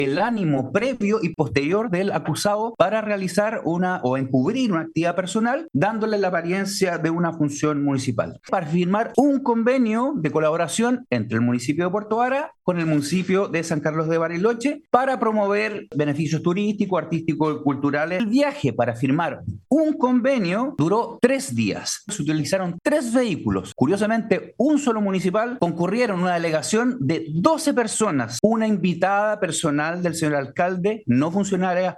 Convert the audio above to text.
el ánimo previo y posterior del acusado para realizar o encubrir una actividad personal, dándole la apariencia de una función municipal. Para firmar un convenio de colaboración entre el municipio de Puerto Vara con el municipio de San Carlos de Bariloche para promover beneficios turísticos, artísticos y culturales. El viaje para firmar un convenio duró 3 días. Se utilizaron 3 vehículos. Curiosamente, un solo municipal. Concurrieron una delegación de 12 personas, una invitada personal del señor alcalde, no funcionaria